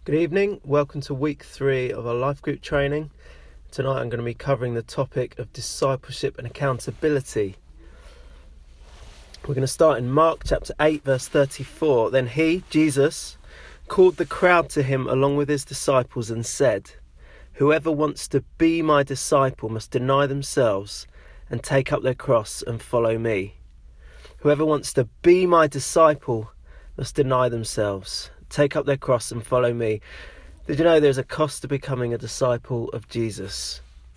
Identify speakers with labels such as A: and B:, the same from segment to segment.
A: Good evening, welcome to week 3 of our life group training. Tonight I'm going to be covering the topic of discipleship and accountability. We're going to start in Mark chapter 8 verse 34. Then he, Jesus, called the crowd to him along with his disciples and said, "Whoever wants to be my disciple must deny themselves and take up their cross and follow me. Whoever wants to be my disciple must deny themselves, take up their cross and follow me." Did you know there's a cost to becoming a disciple of Jesus?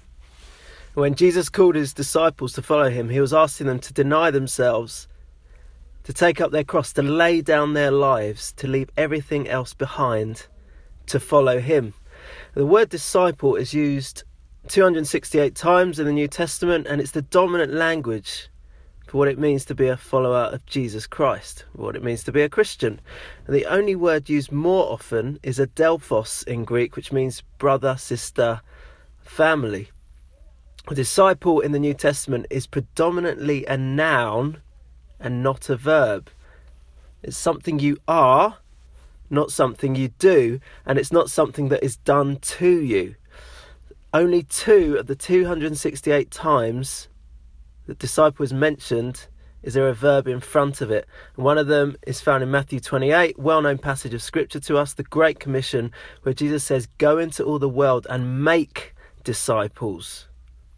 A: When Jesus called his disciples to follow him, he was asking them to deny themselves, to take up their cross, to lay down their lives, to leave everything else behind, to follow him. The word disciple is used 268 times in the New Testament, and it's the dominant language for what it means to be a follower of Jesus Christ, what it means to be a Christian. And the only word used more often is adelphos in Greek, which means brother, sister, family. A disciple in the New Testament is predominantly a noun and not a verb. It's something you are, not something you do, and it's not something that is done to you. Only 2 of the 268 times the disciple is mentioned is there a verb in front of it. And one of them is found in Matthew 28, well-known passage of scripture to us, the Great Commission, where Jesus says, "Go into all the world and make disciples."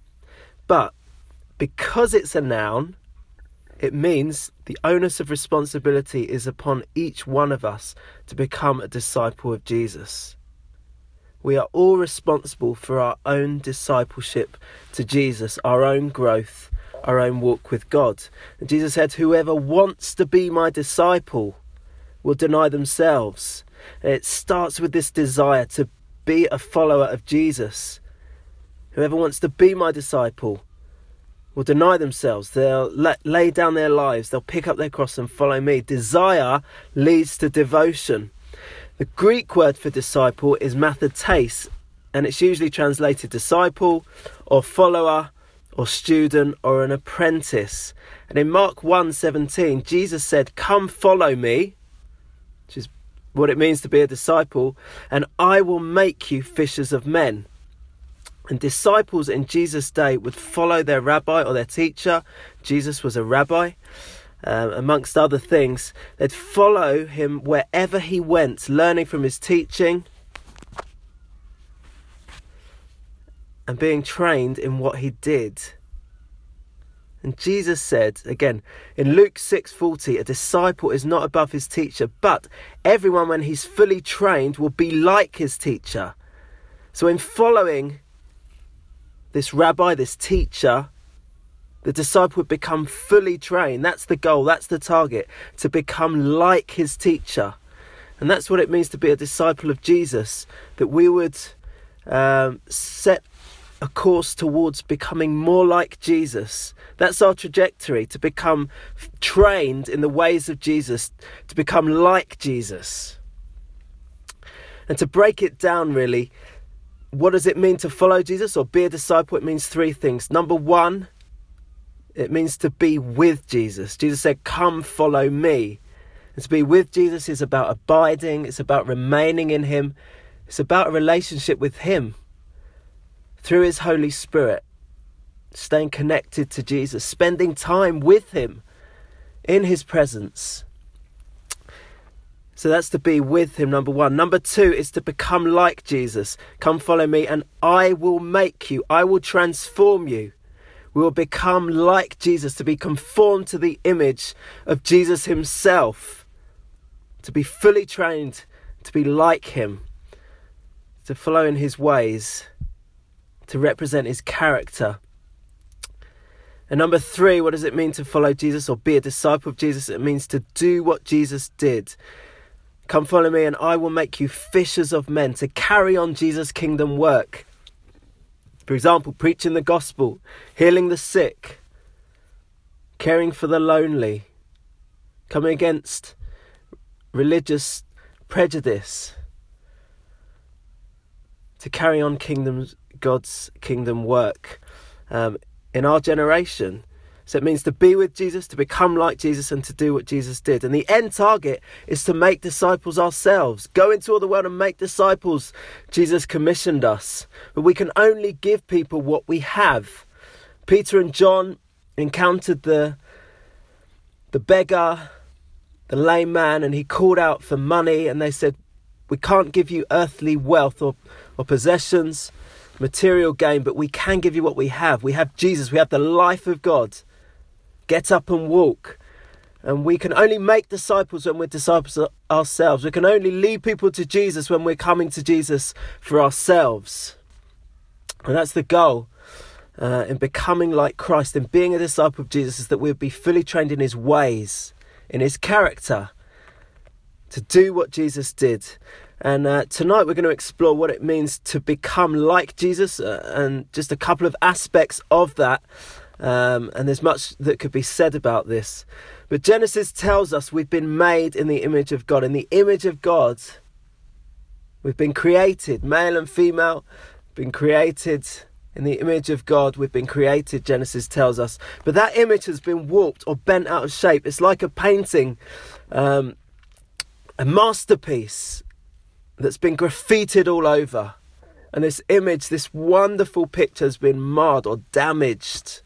A: But because it's a noun, it means the onus of responsibility is upon each one of us to become a disciple of Jesus. We are all responsible for our own discipleship to Jesus, our own growth, our own walk with God. And Jesus said, "Whoever wants to be my disciple will deny themselves." And it starts with this desire to be a follower of Jesus. Whoever wants to be my disciple will deny themselves. They'll lay down their lives. They'll pick up their cross and follow me. Desire leads to devotion. The Greek word for disciple is mathetes, and it's usually translated disciple or follower or student or an apprentice. And in Mark 1:17, Jesus said, "Come follow me," which is what it means to be a disciple, "and I will make you fishers of men." And disciples in Jesus' day would follow their rabbi or their teacher. Jesus was a rabbi. Amongst other things, they'd follow him wherever he went, learning from his teaching and being trained in what he did. And Jesus said, again, in Luke 6:40, "A disciple is not above his teacher, but everyone when he's fully trained will be like his teacher." So in following this rabbi, this teacher, the disciple would become fully trained. That's the goal, that's the target, to become like his teacher. And that's what it means to be a disciple of Jesus, that we would set a course towards becoming more like Jesus. That's our trajectory, to become trained in the ways of Jesus, to become like Jesus. And to break it down really, what does it mean to follow Jesus or be a disciple? It means 3 things. Number 1, it means to be with Jesus. Jesus said, "Come follow me." And to be with Jesus is about abiding. It's about remaining in him. It's about a relationship with him through his Holy Spirit. Staying connected to Jesus, spending time with him in his presence. So that's to be with him, number 1. Number 2 is to become like Jesus. "Come follow me and I will make you. I will transform you." We will become like Jesus, to be conformed to the image of Jesus himself, to be fully trained, to be like him, to follow in his ways, to represent his character. And number 3, what does it mean to follow Jesus or be a disciple of Jesus? It means to do what Jesus did. "Come follow me and I will make you fishers of men," to carry on Jesus' kingdom work. For example, preaching the gospel, healing the sick, caring for the lonely, coming against religious prejudice, to carry on God's kingdom work in our generation. So it means to be with Jesus, to become like Jesus, and to do what Jesus did. And the end target is to make disciples ourselves. Go into all the world and make disciples. Jesus commissioned us. But we can only give people what we have. Peter and John encountered the beggar, the lame man, and he called out for money. And they said, we can't give you earthly wealth or possessions, material gain, but we can give you what we have. We have Jesus. We have the life of God. Get up and walk. And we can only make disciples when we're disciples ourselves. We can only lead people to Jesus when we're coming to Jesus for ourselves. And that's the goal in becoming like Christ, in being a disciple of Jesus, is that we'll be fully trained in his ways, in his character, to do what Jesus did. And tonight we're going to explore what it means to become like Jesus and just a couple of aspects of that. And there's much that could be said about this. But Genesis tells us we've been made in the image of God. In the image of God, we've been created, male and female, been created in the image of God. We've been created, Genesis tells us. But that image has been warped or bent out of shape. It's like a painting, a masterpiece that's been graffitied all over. And this image, this wonderful picture, has been marred or damaged.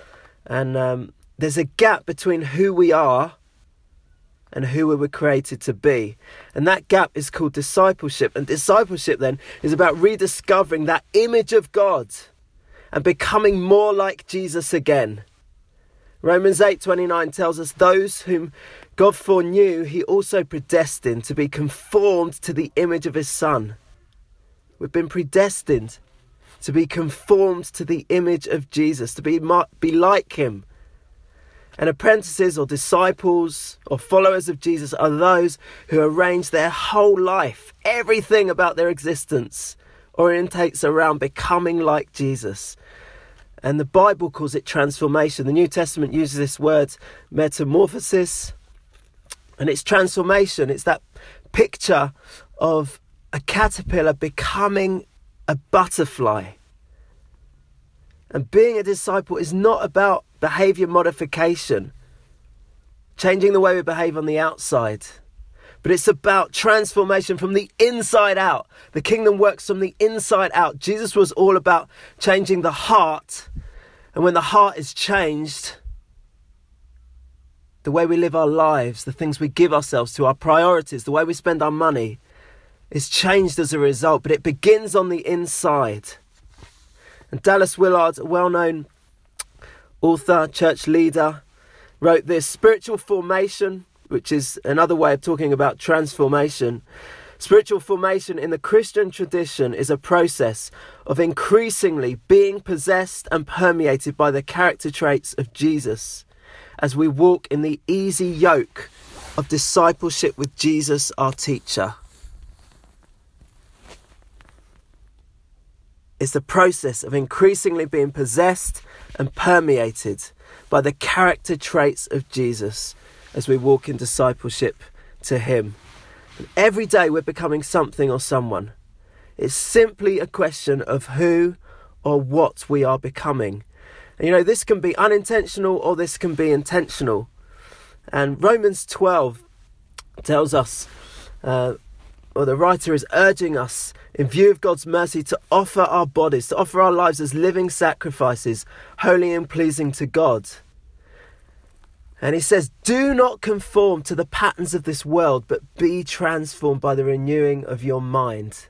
A: And there's a gap between who we are and who we were created to be. And that gap is called discipleship. And discipleship then is about rediscovering that image of God and becoming more like Jesus again. Romans 8:29 tells us, those whom God foreknew, he also predestined to be conformed to the image of his Son. We've been predestined to be conformed to the image of Jesus, to be like him. And apprentices or disciples or followers of Jesus are those who arrange their whole life, everything about their existence, orientates around becoming like Jesus. And the Bible calls it transformation. The New Testament uses this word metamorphosis. And it's transformation. It's that picture of a caterpillar becoming a butterfly. And being a disciple is not about behavior modification, changing the way we behave on the outside, but it's about transformation from the inside out. The kingdom works from the inside out. Jesus was all about changing the heart. And when the heart is changed, the way we live our lives, the things we give ourselves to, our priorities, the way we spend our money, is changed as a result. But it begins on the inside. And Dallas Willard, a well-known author, church leader, wrote this: spiritual formation, which is another way of talking about transformation. Spiritual formation in the Christian tradition is a process of increasingly being possessed and permeated by the character traits of Jesus as we walk in the easy yoke of discipleship with Jesus, our teacher. It's the process of increasingly being possessed and permeated by the character traits of Jesus as we walk in discipleship to him. And every day we're becoming something or someone. It's simply a question of who or what we are becoming. And this can be unintentional or this can be intentional. And Romans 12 tells us, or the writer is urging us, in view of God's mercy, to offer our bodies, to offer our lives as living sacrifices, holy and pleasing to God. And he says, do not conform to the patterns of this world, but be transformed by the renewing of your mind.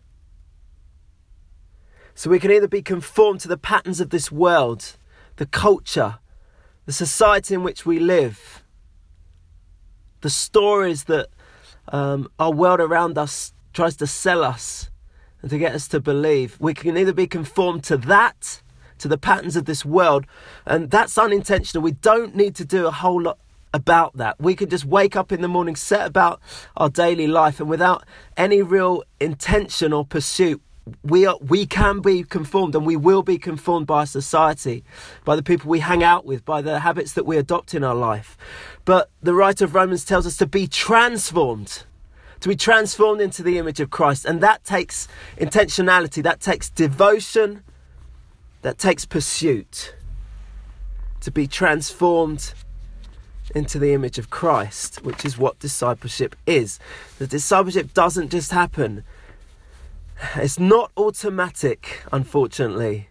A: So we can either be conformed to the patterns of this world, the culture, the society in which we live, the stories that our world around us tries to sell us and to get us to believe. We can either be conformed to that, to the patterns of this world, and that's unintentional. We don't need to do a whole lot about that. We can just wake up in the morning, set about our daily life, and without any real intention or pursuit, we can be conformed, and we will be conformed by society, by the people we hang out with, by the habits that we adopt in our life. But the writer of Romans tells us to be transformed into the image of Christ. And that takes intentionality, that takes devotion, that takes pursuit. to be transformed into the image of Christ, which is what discipleship is. The discipleship doesn't just happen. It's not automatic, unfortunately.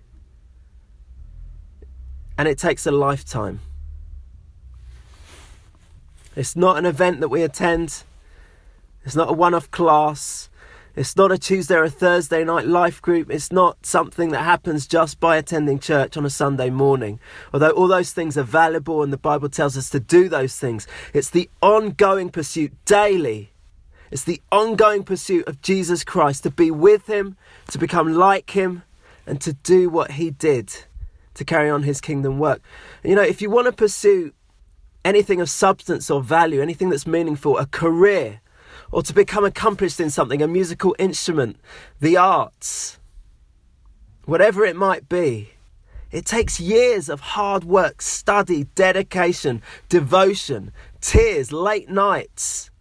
A: And it takes a lifetime. It's not an event that we attend. It's not a one-off class. It's not a Tuesday or a Thursday night life group. It's not something that happens just by attending church on a Sunday morning. Although all those things are valuable and the Bible tells us to do those things. It's the ongoing pursuit daily. It's the ongoing pursuit of Jesus Christ, to be with him, to become like him, and to do what he did to carry on his kingdom work. You know, if you want to pursue anything of substance or value, anything that's meaningful, a career, or to become accomplished in something, a musical instrument, the arts, whatever it might be, it takes years of hard work, study, dedication, devotion, tears, late nights,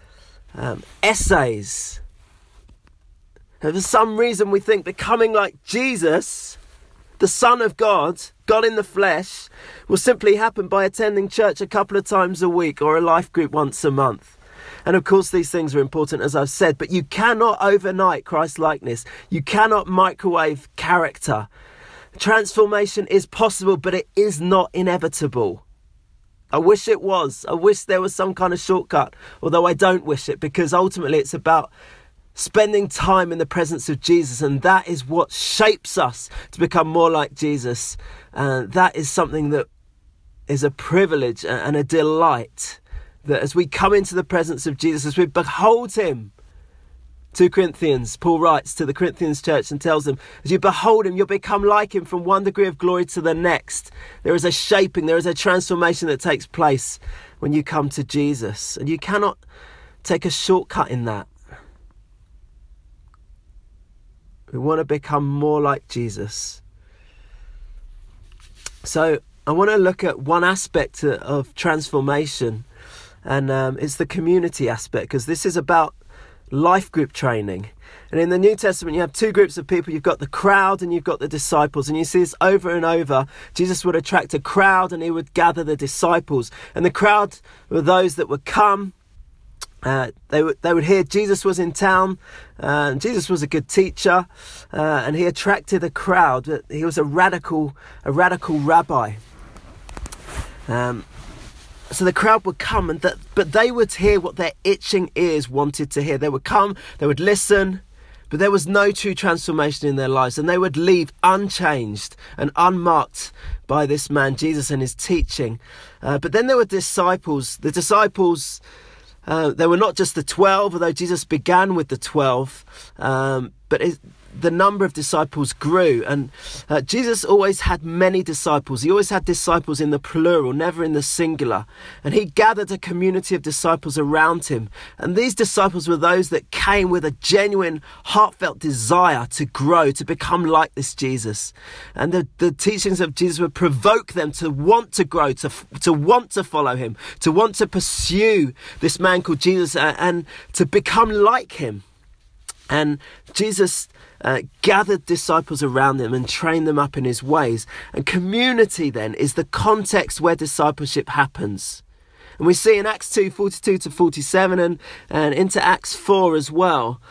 A: essays. And for some reason we think becoming like Jesus, the Son of God, God in the flesh, will simply happen by attending church a couple of times a week or a life group once a month. And of course these things are important, as I've said, but you cannot overnight Christ-likeness. You cannot microwave character. Transformation is possible, but it is not inevitable. I wish it was. I wish there was some kind of shortcut, although I don't wish it, because ultimately it's about spending time in the presence of Jesus, and that is what shapes us to become more like Jesus. That is something that is a privilege and a delight, that as we come into the presence of Jesus, as we behold him, 2 Corinthians, Paul writes to the Corinthians church and tells them, as you behold him, you'll become like him from one degree of glory to the next. There is a shaping, there is a transformation that takes place when you come to Jesus. And you cannot take a shortcut in that. We want to become more like Jesus. So I want to look at one aspect of transformation, and it's the community aspect, because this is about life group training. And in the New Testament you have two groups of people. You've got the crowd and you've got the disciples, and you see this over and over. Jesus would attract a crowd and he would gather the disciples, and the crowd were those that would come. They would hear Jesus was in town, and Jesus was a good teacher, and he attracted a crowd. He was a radical rabbi. So the crowd would come, but they would hear what their itching ears wanted to hear. They would come, they would listen, but there was no true transformation in their lives, and they would leave unchanged and unmarked by this man Jesus and his teaching. But then there were disciples. The disciples, they were not just the 12, although Jesus began with the 12, but the number of disciples grew, and Jesus always had many disciples. He always had disciples in the plural, never in the singular, and he gathered a community of disciples around him. And these disciples were those that came with a genuine, heartfelt desire to grow, to become like this Jesus. And the teachings of Jesus would provoke them to want to grow, to want to follow him, to want to pursue this man called Jesus, and to become like him. And Jesus gathered disciples around him and trained them up in his ways. And community then is the context where discipleship happens. And we see in Acts 2, 42 to 47 and into Acts 4 as well.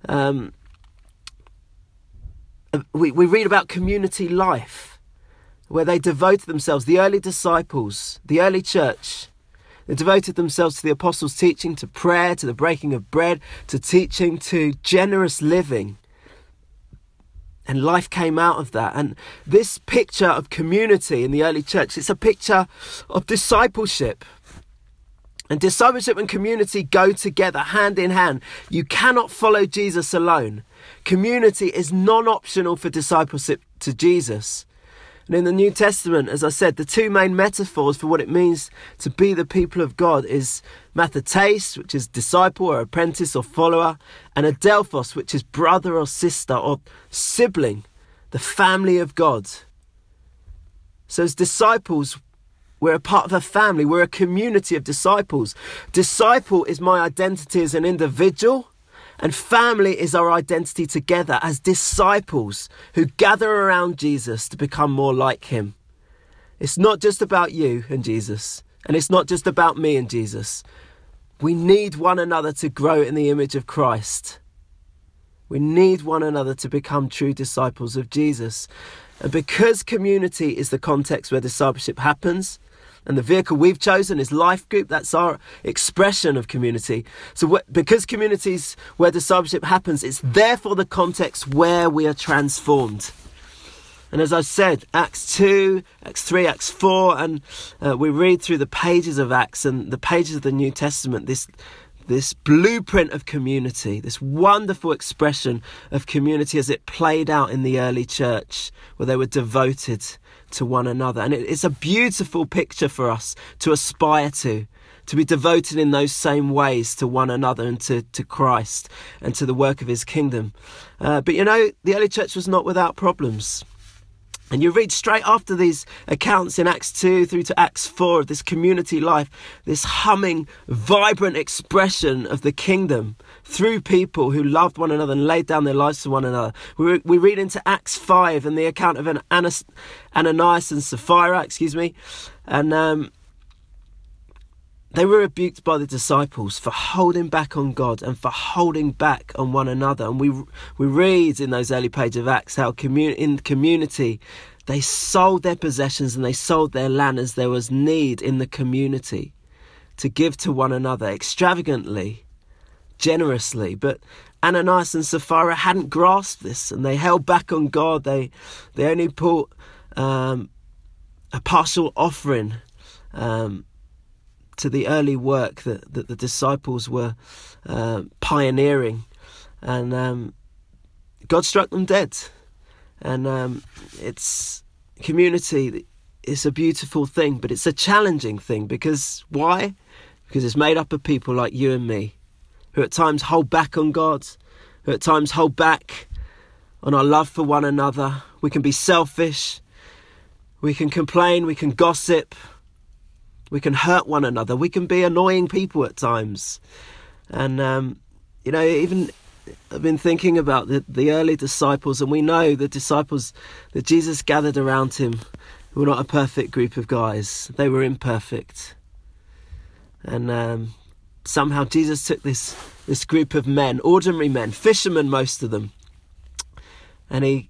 A: We read about community life where they devoted themselves, the early disciples, the early church. They devoted themselves to the apostles' teaching, to prayer, to the breaking of bread, to teaching, to generous living. And life came out of that. And this picture of community in the early church, it's a picture of discipleship. And discipleship and community go together, hand in hand. You cannot follow Jesus alone. Community is non-optional for discipleship to Jesus. And in the New Testament, as I said, the two main metaphors for what it means to be the people of God is mathetes, which is disciple or apprentice or follower, and adelphos, which is brother or sister or sibling, the family of God. So as disciples, we're a part of a family. We're a community of disciples. Disciple is my identity as an individual, and family is our identity together as disciples who gather around Jesus to become more like him. It's not just about you and Jesus, and it's not just about me and Jesus. We need one another to grow in the image of Christ. We need one another to become true disciples of Jesus. And because community is the context where discipleship happens, and the vehicle we've chosen is Life Group, that's our expression of community. So because community is where discipleship happens, it's therefore the context where we are transformed. And as I said, Acts 2, Acts 3, Acts 4, and we read through the pages of Acts and the pages of the New Testament, this blueprint of community, this wonderful expression of community as it played out in the early church, where they were devoted to one another. And it's a beautiful picture for us to aspire to be devoted in those same ways to one another and to Christ and to the work of his kingdom. But the early church was not without problems. And you read straight after these accounts in Acts 2 through to Acts 4 of this community life, this humming, vibrant expression of the kingdom through people who loved one another and laid down their lives for one another. We read into Acts 5 and the account of Ananias and Sapphira, and they were rebuked by the disciples for holding back on God and for holding back on one another. And we read in those early pages of Acts how in community they sold their possessions and they sold their land as there was need in the community to give to one another extravagantly, generously. But Ananias and Sapphira hadn't grasped this and they held back on God. They only put a partial offering to the early work that the disciples were pioneering, and God struck them dead. And it's community. It's a beautiful thing, but it's a challenging thing. Because why? Because it's made up of people like you and me, who at times hold back on God, who at times hold back on our love for one another. We can be selfish, we can complain, we can gossip, we can hurt one another. We can be annoying people at times. And, even I've been thinking about the early disciples, and we know the disciples that Jesus gathered around him were not a perfect group of guys. They were imperfect. And somehow Jesus took this group of men, ordinary men, fishermen, most of them, and he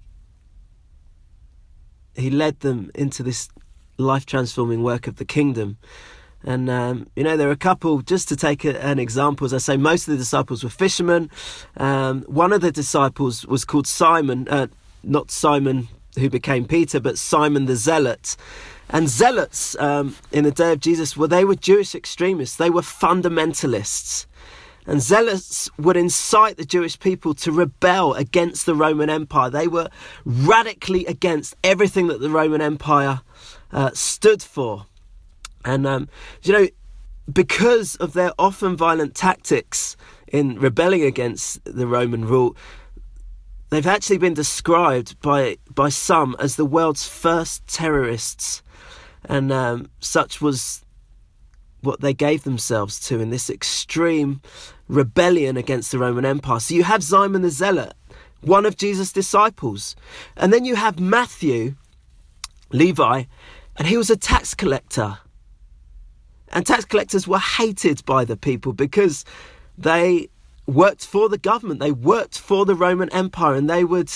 A: led them into this life-transforming work of the kingdom. And there are a couple, just to take an example, as I say, most of the disciples were fishermen. One of the disciples was called Simon, not Simon who became Peter, but Simon the Zealot. And zealots in the day of Jesus, they were Jewish extremists. They were fundamentalists. And zealots would incite the Jewish people to rebel against the Roman Empire. They were radically against everything that the Roman Empire stood for. And, because of their often violent tactics in rebelling against the Roman rule, they've actually been described by some as the world's first terrorists. And such was what they gave themselves to in this extreme rebellion against the Roman Empire. So you have Simon the Zealot, one of Jesus' disciples. And then you have Matthew, Levi, and he was a tax collector. And tax collectors were hated by the people because they worked for the government. They worked for the Roman Empire, and they would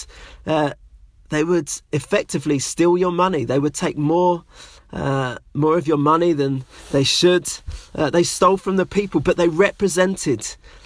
A: effectively steal your money. They would take more of your money than they should. They stole from the people, but they represented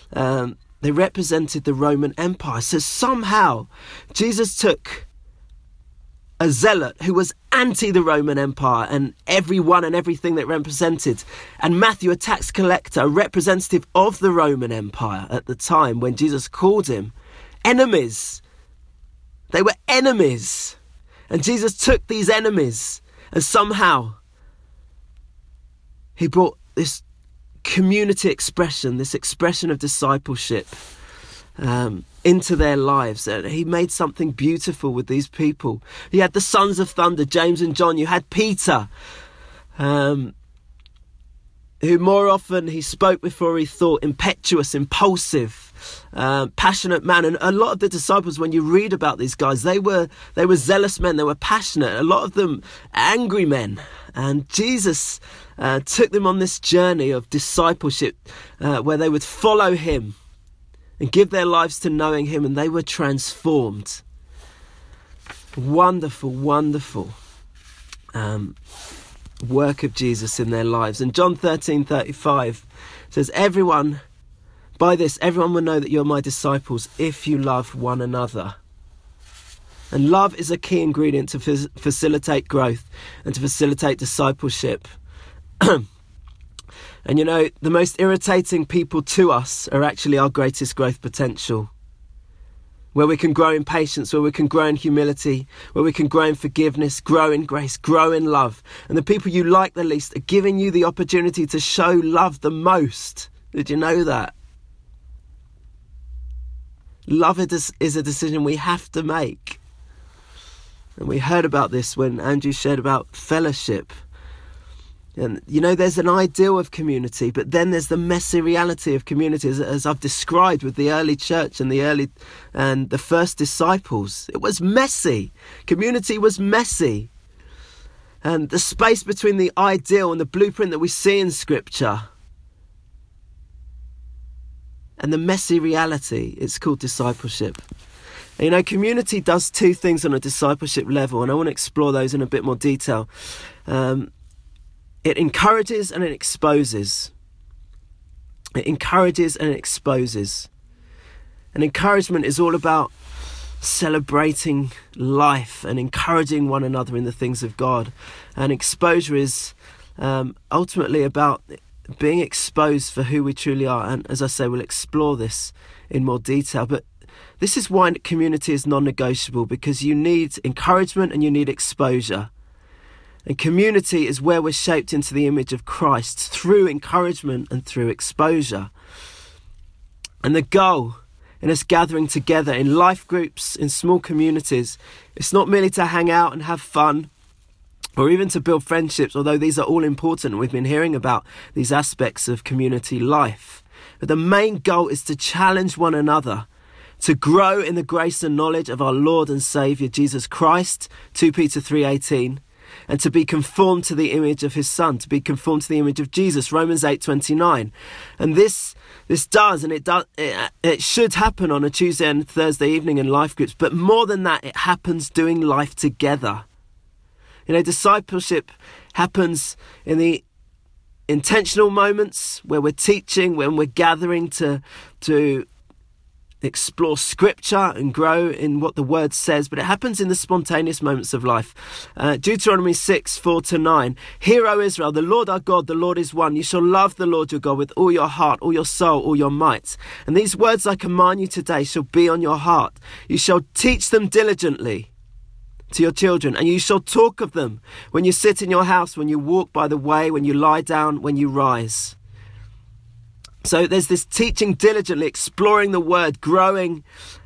A: the Roman Empire. So somehow Jesus took a zealot who was anti the Roman Empire and everyone and everything that represented, and Matthew, a tax collector, a representative of the Roman Empire at the time when Jesus called him, enemies. They were enemies. And Jesus took these enemies and somehow he brought this community expression, this expression of discipleship into their lives. And he made something beautiful with these people. You had the sons of thunder, James and John. You had Peter, who more often he spoke before he thought, impetuous, impulsive, passionate man. And a lot of the disciples, when you read about these guys, they were zealous men. They were passionate. A lot of them angry men. And Jesus took them on this journey of discipleship where they would follow him and give their lives to knowing him, and they were transformed. Wonderful, wonderful work of Jesus in their lives. And John 13:35 says, by this everyone will know that you're my disciples if you love one another. And love is a key ingredient to facilitate growth and to facilitate discipleship. And you know, the most irritating people to us are actually our greatest growth potential. Where we can grow in patience, where we can grow in humility, where we can grow in forgiveness, grow in grace, grow in love. And the people you like the least are giving you the opportunity to show love the most. Did you know that? Love is a decision we have to make. And we heard about this when Andrew shared about fellowship. And you know, there's an ideal of community, but then there's the messy reality of community, as I've described with the early church and the first disciples. It was messy. Community was messy. And the space between the ideal and the blueprint that we see in Scripture and the messy reality, it's called discipleship. And, you know, community does two things on a discipleship level, and I want to explore those in a bit more detail. It encourages and it exposes. It encourages and it exposes. And encouragement is all about celebrating life and encouraging one another in the things of God. And exposure is ultimately about being exposed for who we truly are. And as I say, we'll explore this in more detail. But this is why community is non-negotiable, because you need encouragement and you need exposure. And community is where we're shaped into the image of Christ through encouragement and through exposure. And the goal in us gathering together in life groups, in small communities, it's not merely to hang out and have fun or even to build friendships, although these are all important. We've been hearing about these aspects of community life. But the main goal is to challenge one another, to grow in the grace and knowledge of our Lord and Saviour, Jesus Christ, 2 Peter 3:18. And to be conformed to the image of his Son, to be conformed to the image of Jesus, Romans 8:29. And this does, and it should happen on a Tuesday and Thursday evening in life groups. But more than that, it happens doing life together. You know, discipleship happens in the intentional moments where we're teaching, when we're gathering to explore Scripture and grow in what the Word says, but it happens in the spontaneous moments of life. Deuteronomy 6:4-9. Hear, O Israel, the Lord our God, the Lord is one. You shall love the Lord your God with all your heart, all your soul, all your might. And these words I command you today shall be on your heart. You shall teach them diligently to your children, and you shall talk of them when you sit in your house, when you walk by the way, when you lie down, when you rise. So there's this teaching diligently, exploring the Word, growing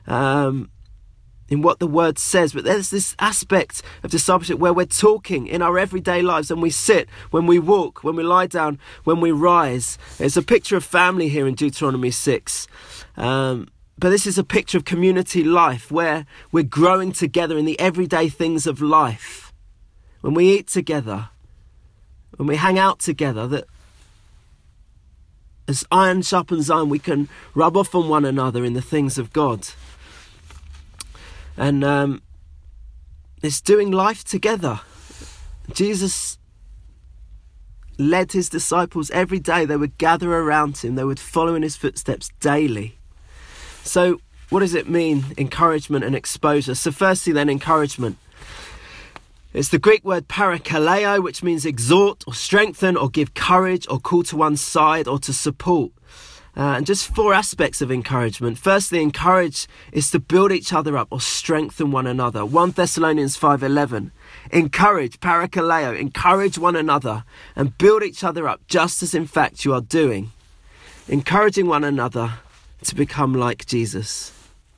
A: in what the Word says. But there's this aspect of discipleship where we're talking in our everyday lives, and we sit, when we walk, when we lie down, when we rise. There's a picture of family here in Deuteronomy 6. But this is a picture of community life where we're growing together in the everyday things of life. When we eat together, when we hang out together, that as iron sharpens iron, we can rub off on one another in the things of God. And it's doing life together. Jesus led his disciples every day. They would gather around him. They would follow in his footsteps daily. So what does it mean, encouragement and exposure? So firstly then, encouragement. It's the Greek word parakaleo, which means exhort or strengthen or give courage or call to one's side or to support. And just 4 aspects of encouragement. Firstly, encourage is to build each other up or strengthen one another. 1 Thessalonians 5:11. Encourage, parakaleo, encourage one another and build each other up, just as in fact you are doing. Encouraging one another to become like Jesus.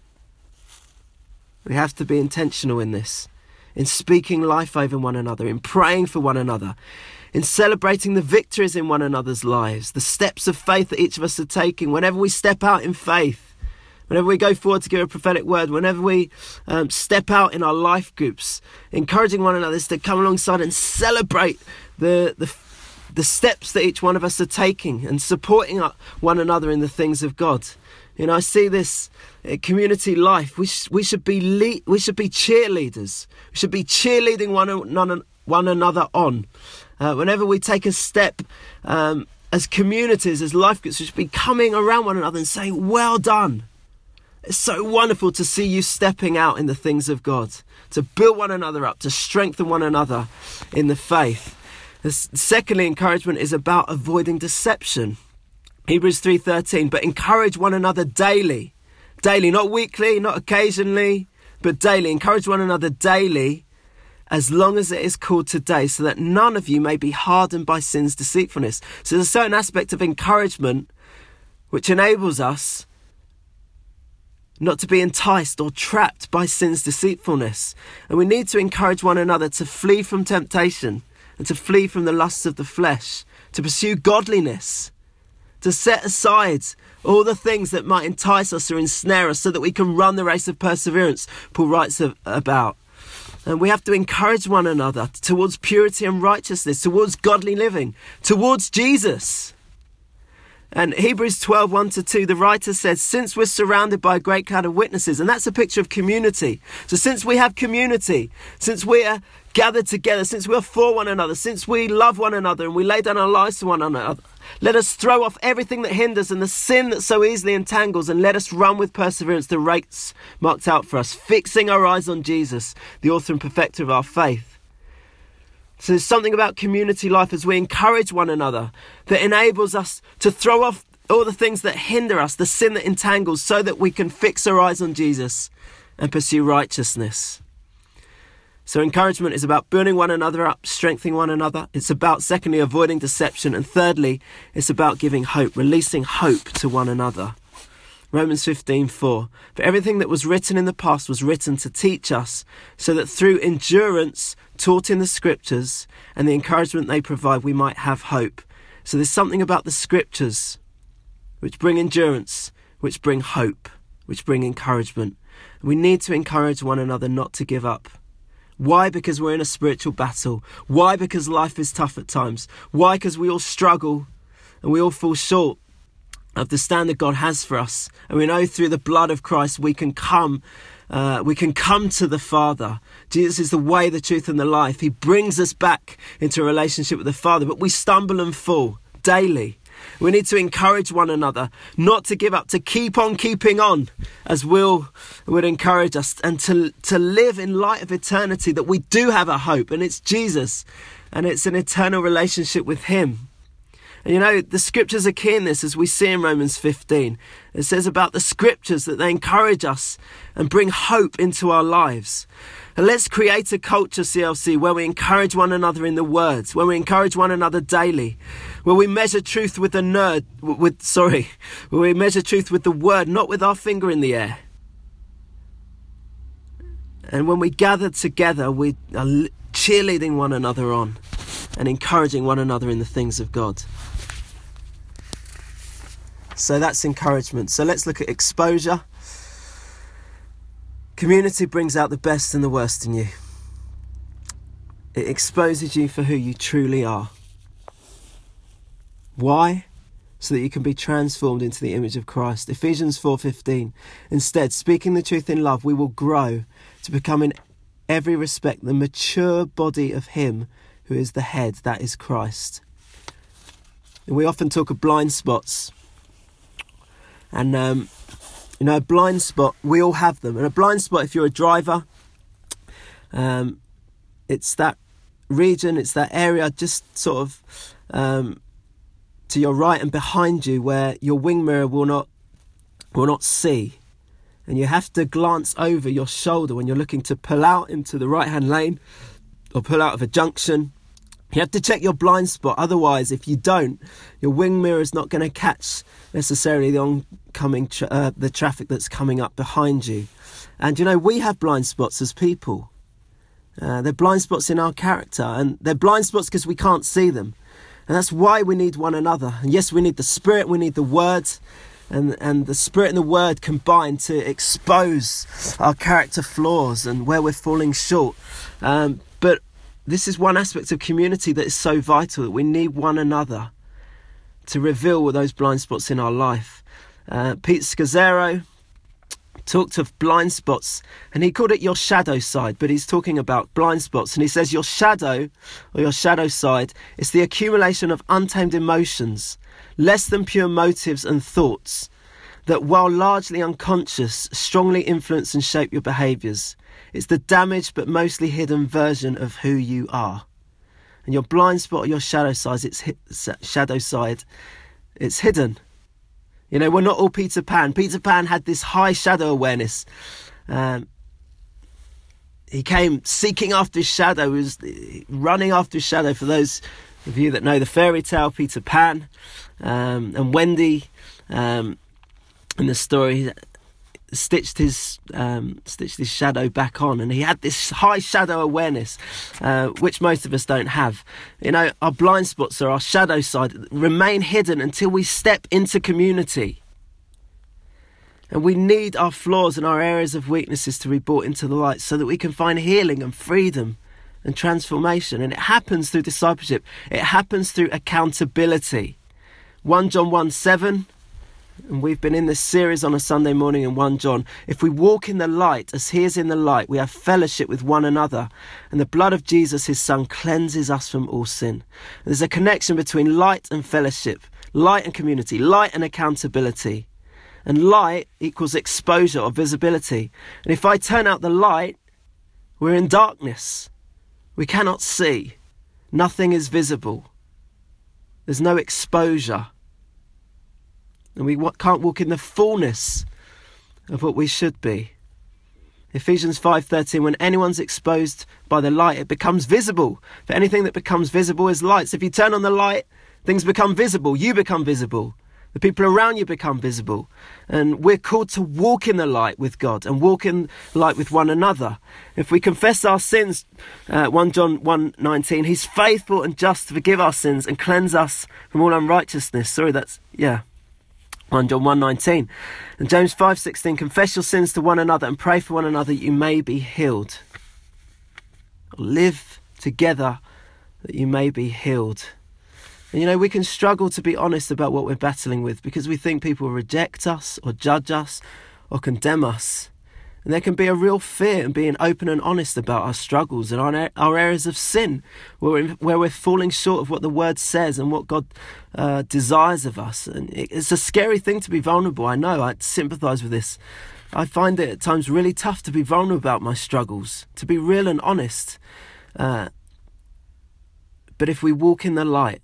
A: We have to be intentional in this. In speaking life over one another, in praying for one another, in celebrating the victories in one another's lives, the steps of faith that each of us are taking. Whenever we step out in faith, whenever we go forward to give a prophetic word, whenever we step out in our life groups, encouraging one another is to come alongside and celebrate the steps that each one of us are taking and supporting one another in the things of God. I see this community life. We should be cheerleaders. We should be cheerleading one another on. Whenever we take a step as communities, as life groups, we should be coming around one another and saying, well done. It's so wonderful to see you stepping out in the things of God, to build one another up, to strengthen one another in the faith. Secondly, encouragement is about avoiding deception. Hebrews 3:13, but encourage one another daily. Daily, not weekly, not occasionally, but daily. Encourage one another daily, as long as it is called today, so that none of you may be hardened by sin's deceitfulness. So there's a certain aspect of encouragement which enables us not to be enticed or trapped by sin's deceitfulness. And we need to encourage one another to flee from temptation and to flee from the lusts of the flesh, to pursue godliness, to set aside all the things that might entice us or ensnare us so that we can run the race of perseverance Paul writes about. And we have to encourage one another towards purity and righteousness, towards godly living, towards Jesus. And Hebrews 12:1-2, the writer says, since we're surrounded by a great cloud of witnesses, and that's a picture of community. So since we have community, since we are gathered together, since we are for one another, since we love one another and we lay down our lives to one another, let us throw off everything that hinders and the sin that so easily entangles, and let us run with perseverance the race marked out for us, fixing our eyes on Jesus, the author and perfecter of our faith. So there's something about community life as we encourage one another that enables us to throw off all the things that hinder us, the sin that entangles, so that we can fix our eyes on Jesus and pursue righteousness. So encouragement is about building one another up, strengthening one another. It's about, secondly, avoiding deception. And thirdly, it's about giving hope, releasing hope to one another. Romans 15:4. For everything that was written in the past was written to teach us, so that through endurance taught in the scriptures and the encouragement they provide, we might have hope. So there's something about the scriptures which bring endurance, which bring hope, which bring encouragement. We need to encourage one another not to give up. Why? Because we're in a spiritual battle. Why? Because life is tough at times. Why? Because we all struggle and we all fall short of the standard God has for us. And we know through the blood of Christ we can come to the Father. Jesus is the way, the truth and the life. He brings us back into a relationship with the Father, but we stumble and fall daily. We need to encourage one another not to give up, to keep on keeping on, as Will would encourage us, and to live in light of eternity, that we do have a hope, and it's Jesus, and it's an eternal relationship with him. And the scriptures are key in this, as we see in Romans 15. It says about the scriptures that they encourage us and bring hope into our lives. And let's create a culture, CLC, where we encourage one another in the words, where we encourage one another daily, where we measure truth with where we measure truth with the word, not with our finger in the air. And when we gather together, we are cheerleading one another on and encouraging one another in the things of God. So that's encouragement. So let's look at exposure. Community brings out the best and the worst in you. It exposes you for who you truly are. Why? So that you can be transformed into the image of Christ. Ephesians 4:15. Instead, speaking the truth in love, we will grow to become in every respect the mature body of him who is the head, that is Christ. And we often talk of blind spots. And a blind spot, we all have them. And a blind spot, if you're a driver, it's that region, it's that area just sort of to your right and behind you where your wing mirror will not see. And you have to glance over your shoulder when you're looking to pull out into the right-hand lane or pull out of a junction. You have to check your blind spot. Otherwise, if you don't, your wing mirror is not going to catch necessarily the oncoming the traffic that's coming up behind you. And we have blind spots as people. They're blind spots in our character, and they're blind spots because we can't see them. And that's why we need one another. And yes, we need the Spirit, we need the Word, and the Spirit and the Word combine to expose our character flaws and where we're falling short. But this is one aspect of community that is so vital, that we need one another to reveal those blind spots in our life. Pete Scazzero talked of blind spots, and he called it your shadow side, but he's talking about blind spots, and he says your shadow, or your shadow side, is the accumulation of untamed emotions, less than pure motives and thoughts, that while largely unconscious, strongly influence and shape your behaviours. It's the damaged but mostly hidden version of who you are. And your blind spot or your shadow side, it's hidden. You know, we're not all Peter Pan. Peter Pan had this high shadow awareness. He came seeking after his shadow, he was running after his shadow. For those of you that know the fairy tale, Peter Pan and Wendy in the story stitched his shadow back on, and he had this high shadow awareness, which most of us don't have. You know, our blind spots or our shadow side remain hidden until we step into community. And we need our flaws and our areas of weaknesses to be brought into the light so that we can find healing and freedom and transformation. And it happens through discipleship. It happens through accountability. 1 John 1:7. And we've been in this series on a Sunday morning in 1 John. If we walk in the light as he is in the light, we have fellowship with one another. And the blood of Jesus, his son, cleanses us from all sin. And there's a connection between light and fellowship, light and community, light and accountability. And light equals exposure or visibility. And if I turn out the light, we're in darkness. We cannot see. Nothing is visible. There's no exposure. And we can't walk in the fullness of what we should be. Ephesians 5:13, when anyone's exposed by the light, it becomes visible. For anything that becomes visible is light. So if you turn on the light, things become visible. You become visible. The people around you become visible. And we're called to walk in the light with God and walk in light with one another. If we confess our sins, 1 John 1:19, he's faithful and just to forgive our sins and cleanse us from all unrighteousness. 1 John 1:19. And James 5:16, confess your sins to one another and pray for one another that you may be healed. Live together that you may be healed. And you know, we can struggle to be honest about what we're battling with because we think people will reject us or judge us or condemn us. And there can be a real fear in being open and honest about our struggles and our areas of sin where we're falling short of what the Word says and what God desires of us. And it's a scary thing to be vulnerable. I know, I sympathise with this. I find it at times really tough to be vulnerable about my struggles, to be real and honest. But if we walk in the light,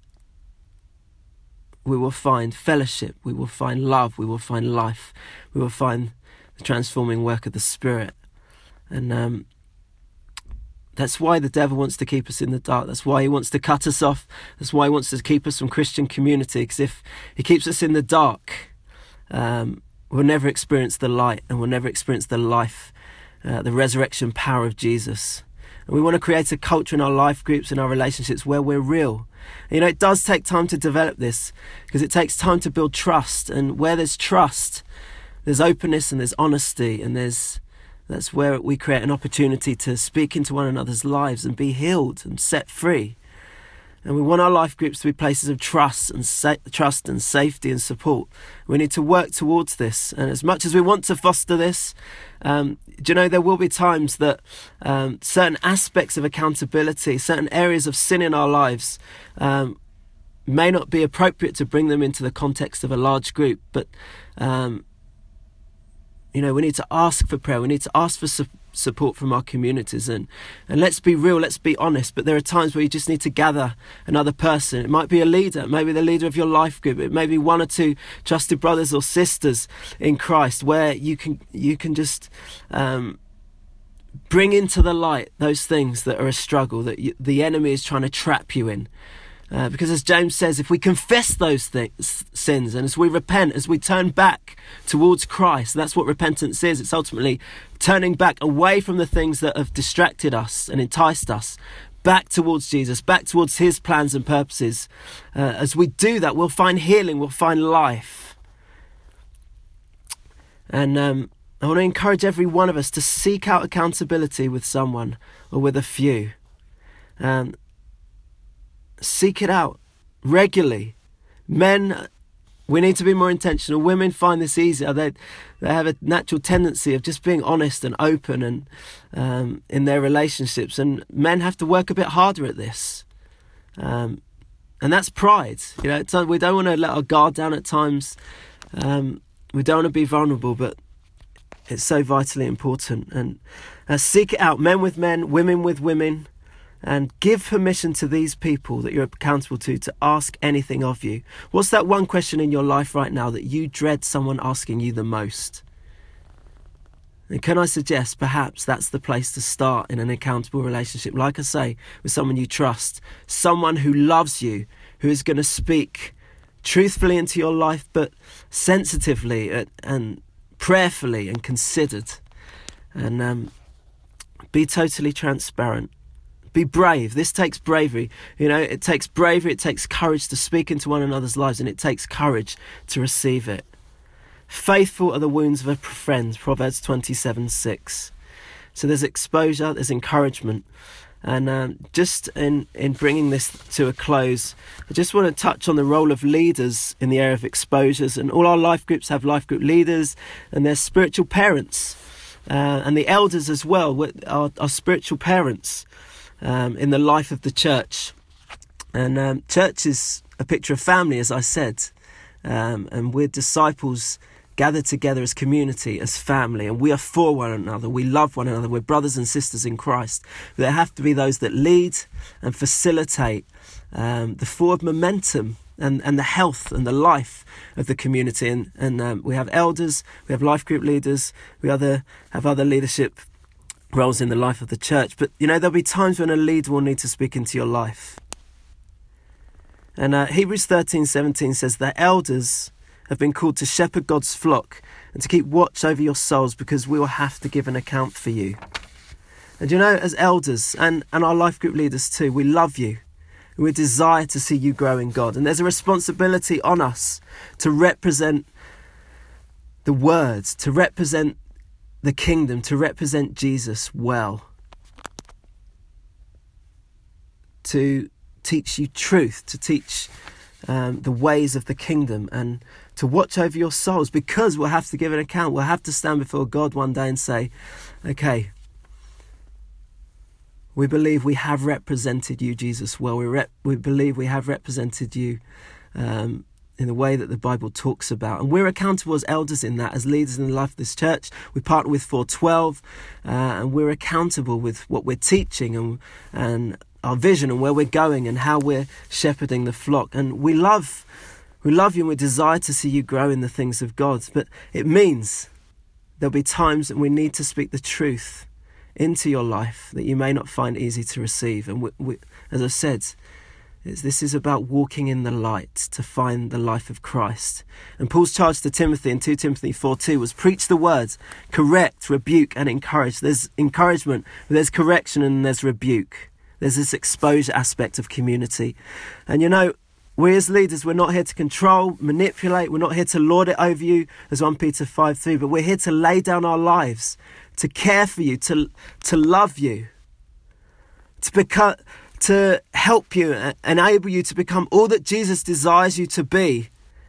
A: we will find fellowship, we will find love, we will find life, we will find the transforming work of the Spirit. And that's why the devil wants to keep us in the dark. That's why he wants to cut us off. That's why he wants to keep us from Christian community. Because if he keeps us in the dark, we'll never experience the light and we'll never experience the life, the resurrection power of Jesus. And we want to create a culture in our life groups and our relationships where we're real. And, you know, it does take time to develop this because it takes time to build trust. And where there's trust, there's openness and there's honesty, and that's where we create an opportunity to speak into one another's lives and be healed and set free. And we want our life groups to be places of trust and safety and support. We need to work towards this. And as much as we want to foster this, do you know, there will be times that certain aspects of accountability, certain areas of sin in our lives may not be appropriate to bring them into the context of a large group. But you know, we need to ask for prayer. We need to ask for support from our communities. And let's be real, let's be honest. But there are times where you just need to gather another person. It might be a leader, maybe the leader of your life group. It may be one or two trusted brothers or sisters in Christ where you can just bring into the light those things that are a struggle, that the enemy is trying to trap you in. Because as James says, if we confess those sins and as we repent, as we turn back towards Christ, that's what repentance is. It's ultimately turning back away from the things that have distracted us and enticed us, back towards Jesus, back towards his plans and purposes. As we do that, we'll find healing, we'll find life. And I want to encourage every one of us to seek out accountability with someone or with a few. Seek it out regularly. Men, we need to be more intentional. Women find this easier. They have a natural tendency of just being honest and open and in their relationships. And men have to work a bit harder at this. And that's pride. We don't want to let our guard down at times. We don't want to be vulnerable, but it's so vitally important. And seek it out, men with men, women with women. And give permission to these people that you're accountable to ask anything of you. What's that one question in your life right now that you dread someone asking you the most? And can I suggest perhaps that's the place to start in an accountable relationship? Like I say, with someone you trust, someone who loves you, who is going to speak truthfully into your life, but sensitively and prayerfully and considered. And be totally transparent. Be brave. This takes bravery. It takes bravery, it takes courage to speak into one another's lives, and it takes courage to receive it. Faithful are the wounds of a friend, Proverbs 27:6. So there's exposure, there's encouragement. And just in bringing this to a close, I just want to touch on the role of leaders in the area of exposures. And all our life groups have life group leaders and their spiritual parents. And the elders as well are spiritual parents. In the life of the church. And church is a picture of family, as I said. And we're disciples gathered together as community, as family. And we are for one another. We love one another. We're brothers and sisters in Christ. But there have to be those that lead and facilitate the forward momentum and the health and the life of the community. And we have elders, we have life group leaders, we have other leadership roles in the life of the church. But there'll be times when a leader will need to speak into your life. And Hebrews 13:17 says that elders have been called to shepherd God's flock and to keep watch over your souls, because we will have to give an account for you. And as elders and our life group leaders too, we love you. We desire to see you grow in God. And there's a responsibility on us to represent the words, to represent the kingdom, to represent Jesus well, to teach you truth, to teach the ways of the kingdom, and to watch over your souls, because we'll have to give an account. We'll have to stand before God one day and say, okay, we believe we have represented you, Jesus, well. We believe we have represented you in the way that the Bible talks about. And we're accountable as elders in that, as leaders in the life of this church. We partner with 412, and we're accountable with what we're teaching and our vision and where we're going and how we're shepherding the flock. And we love you, and we desire to see you grow in the things of God. But it means there'll be times that we need to speak the truth into your life that you may not find easy to receive. And we, as I said, this is about walking in the light to find the life of Christ. And Paul's charge to Timothy in 2 Timothy 4:2 was preach the word, correct, rebuke and encourage. There's encouragement, there's correction, and there's rebuke. There's this exposure aspect of community. And we as leaders, we're not here to control, manipulate. We're not here to lord it over you, as 1 Peter 5:3. But we're here to lay down our lives, to care for you, to love you, to help you, enable you to become all that Jesus desires you to be.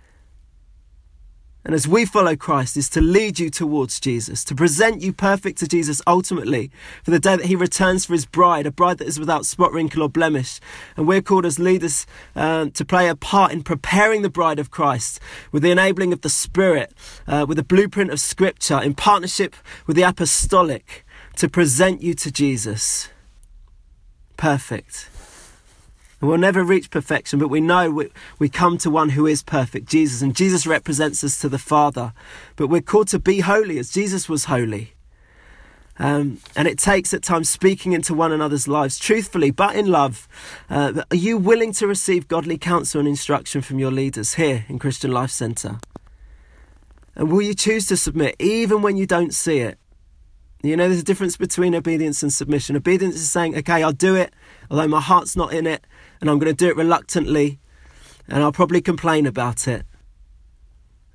A: And as we follow Christ, is to lead you towards Jesus, to present you perfect to Jesus ultimately for the day that he returns for his bride, a bride that is without spot, wrinkle or blemish. And we're called as leaders to play a part in preparing the bride of Christ with the enabling of the Spirit, with the blueprint of Scripture, in partnership with the apostolic, to present you to Jesus perfect. And we'll never reach perfection, but we know we come to one who is perfect, Jesus, and Jesus represents us to the Father. But we're called to be holy as Jesus was holy. And it takes at times speaking into one another's lives truthfully, but in love. Are you willing to receive godly counsel and instruction from your leaders here in Christian Life Centre? And will you choose to submit even when you don't see it? There's a difference between obedience and submission. Obedience is saying, okay, I'll do it, although my heart's not in it, and I'm going to do it reluctantly, and I'll probably complain about it.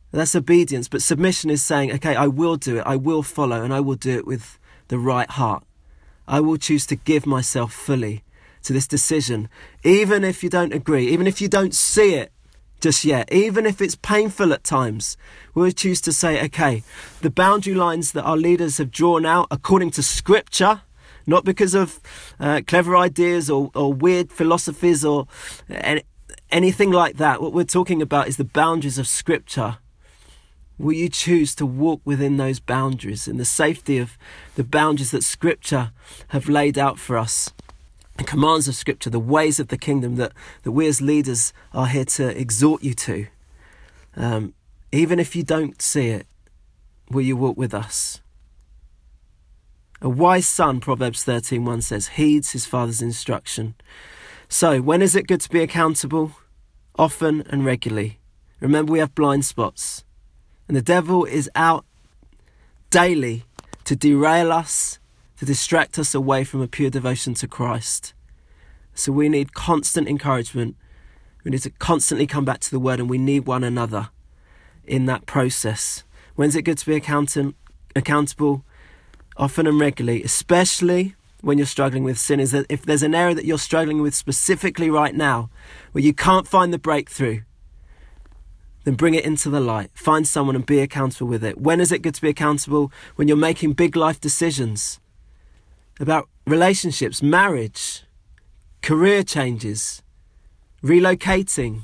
A: That's obedience. But submission is saying, okay, I will do it, I will follow, and I will do it with the right heart. I will choose to give myself fully to this decision, even if you don't agree, even if you don't see it just yet, even if it's painful at times. We'll choose to say, okay, the boundary lines that our leaders have drawn out according to Scripture, not because of clever ideas or weird philosophies or anything like that. What we're talking about is the boundaries of Scripture. Will you choose to walk within those boundaries, in the safety of the boundaries that Scripture have laid out for us? The commands of Scripture, the ways of the kingdom that we as leaders are here to exhort you to. Even if you don't see it, will you walk with us? A wise son, Proverbs 13:1 says, heeds his father's instruction. So, when is it good to be accountable? Often and regularly. Remember, we have blind spots. And the devil is out daily to derail us, to distract us away from a pure devotion to Christ. So we need constant encouragement. We need to constantly come back to the Word, and we need one another in that process. When's it good to be accountable? Often and regularly, especially when you're struggling with sin. Is that if there's an area that you're struggling with specifically right now, where you can't find the breakthrough, then bring it into the light. Find someone and be accountable with it. When is it good to be accountable? When you're making big life decisions about relationships, marriage, career changes, relocating,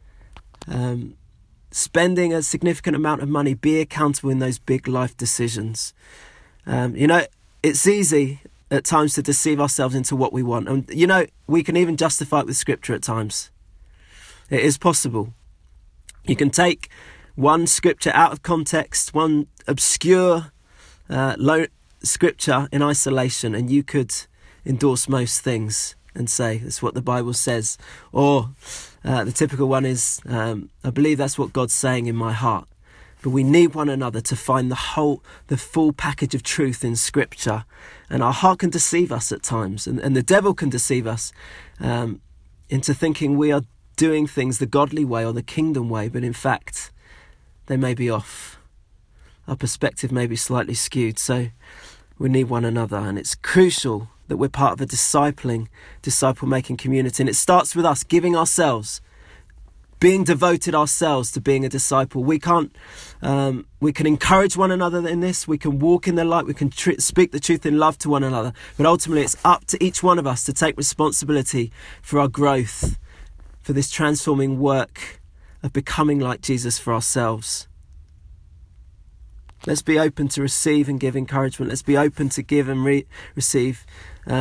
A: spending a significant amount of money. Be accountable in those big life decisions. It's easy at times to deceive ourselves into what we want. And, we can even justify it with Scripture at times. It is possible. You can take one Scripture out of context, one obscure Scripture in isolation, and you could endorse most things and say, that's what the Bible says. Or the typical one is, I believe that's what God's saying in my heart. But we need one another to find the full package of truth in Scripture. And our heart can deceive us at times. And the devil can deceive us into thinking we are doing things the godly way or the kingdom way. But in fact, they may be off. Our perspective may be slightly skewed. So we need one another. And it's crucial that we're part of a disciple-making community. And it starts with us giving ourselves, being devoted ourselves to being a disciple. We can encourage one another in this. We can walk in the light. We can speak the truth in love to one another. But ultimately, it's up to each one of us to take responsibility for our growth, for this transforming work of becoming like Jesus for ourselves. Let's be open to receive and give encouragement. Let's be open to give and receive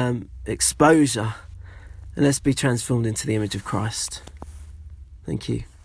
A: exposure. And let's be transformed into the image of Christ. Thank you.